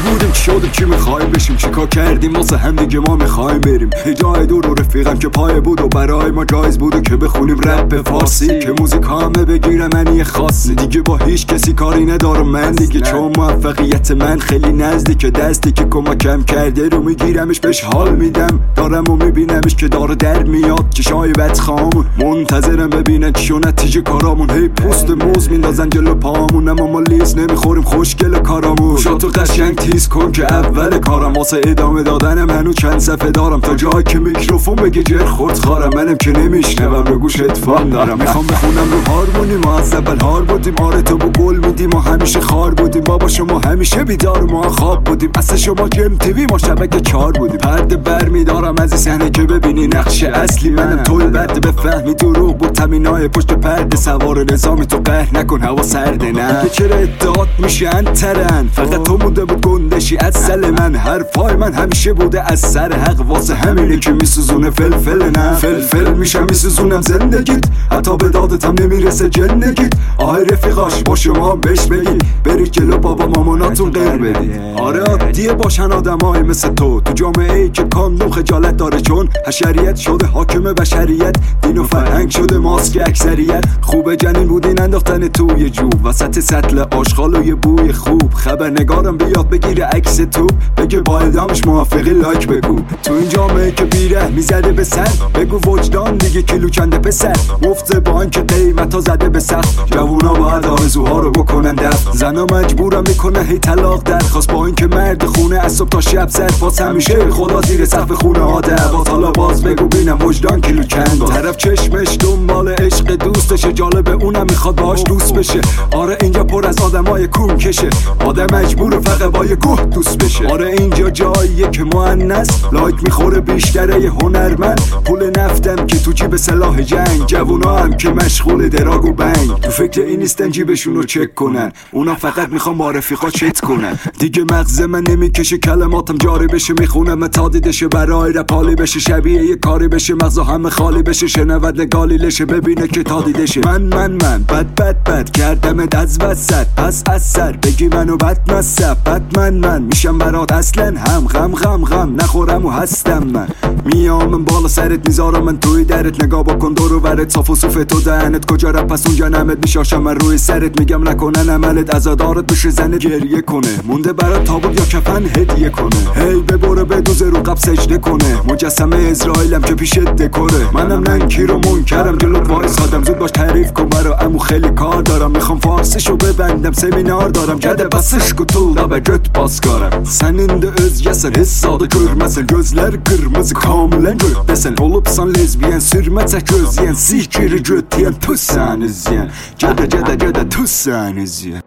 بودیم چی شدیم چی میخوایم بشیم چیکار کردیم واسه هم دیگه ما میخوایم بریم جای دور و رفیقم که پای بود و برای ما جایز بود و که بخونیم رپ فارسی که موزیک همه بگیره منی خاصی دیگه با هیچ کسی کاری ندارم من دیگه چون موفقیت من خیلی نزدیک دستی که کمکم کرده رو میگیرمش بهش حال میدم دارم و میبینمش که داره در میاد که شایبت خامون منتظرم ببینن چی و نتیجه کارامون هی پوست موز میندازن جلو پامون اما ما لیز نمیخوریم خوشگل کارامون شاتو قشنگ تیز کن که اول کارم واسه ادامه دادنم هنو چند صفحه دارم تا جایی که میکروفون بگه جر خورد خارم منم که نمیشنوم رو گوش هدفون دارم میخوام بخونم رو هارمونی ما از اول هار بودیم آره تو با گل میدیم ما همیشه خار بودیم بابا شما همیشه بیدار ما خواب بودیم اصلا شما جم تیوی ما شبکه 4 بودیم پرده بر میدارم از این صحنه که ببینی نقش اصلی منم توی بعد بفهمی دروغ بود تمینای پشت پرده سوار نظامی تو قهر نکن هوا سرده نه که چرا ادعات میشن ترن فقط تو مونده بود گندشی از سل من حرفای من همیشه بوده از سر حق واسه همینه که میسوزونه فلفل نه فلفل میشم میسوزونم زندگیت حتی به دادتم نمیرسه جندگیت آهای رفیقاش با شما بهش بگی برید جلو بابا ماماناتون غیر بدی آره عادیه باشن آدمای مثل تو جامعه ای که کاندوم خجالت داره چون حشریت شده حاکم بشریت دین و فرهنگ شده ماسک اکثریت خوبه جنین بودین انداختن توی جوب وسط سطل آشغال و یه بوی خوب خبرنگارم بیاد بگیره عکس تو بگه با اعدامش موافقی لایک بگو تو این جامعه که بیره میزده به سر بگو وجدان دیگه کیلو کنده پسر مفت بانک قیمتا زده به سقف جوونا باید آرزوها رو بکنن دفع زنا مجبورم میکنه هی طلاق درخواست با اینکه مرد خونه از صبح تا شب زد باز همیشه خدا زیر سقف خونه آدبات حالا باز بگو بینم وجدان کیلو کند طرف چشمش دنبال عشق دوستشه جالبه اونم میخواد باش دوست بشه آره اینجا پر از آدمای کون کشه آدم مجبور فقط با یه گوه دوست بشه آره اینجا جاییه که مؤنث لایک میخوره بیشتره یه هنرمند پول نفتم که تو جیب سلاح جنگ جوونا هم که مشغول دراگ و بنگ تو فکر این نیستن جیبشون رو چک کنن اونا فقط میخوان با رفیقا چت کنن دیگه مغز من نمیکشه کلماتم جاری بشه میخونم تا دیدشه برای رپالی بشه شبیه یه کاری بشه مغزا همه خالی بشه شنود نگالی لشه ببینه که تا دیدشه من بد کردم از وسط پس از سر بگی منو بد نصب بد من میشم برات اصلا هم غم نخورم و هستم من میام بالا سرت میذارم من توی درت نگاه بکن دور و برت صاف و صوف تو دهنت کجا رپ پس اونجا نمت میشاشم من روی سرت میگم نکنن عملت عزادارت بشه زنت گریه کنه مونده برات تابوت یا کفن هدیه کنه هی ببره بدوزه رو قب سجده کنه مجسمه اسرائیلم که پیش دکوره منم ننکیر و منکرم جلوت وایسادم زود باش تعریف kon برا امو خیلی کار دارم میخوام فارسیشو ببندم seminer دارم gede basış kutulda ve göt baskarım senin de öz yesen hessadı görmesen gözler kırmızı kamilen göt desen olupsan lezbiyen sürme tek öz yen sikiri göt yen tüsseniz yen gede tüsseniz yen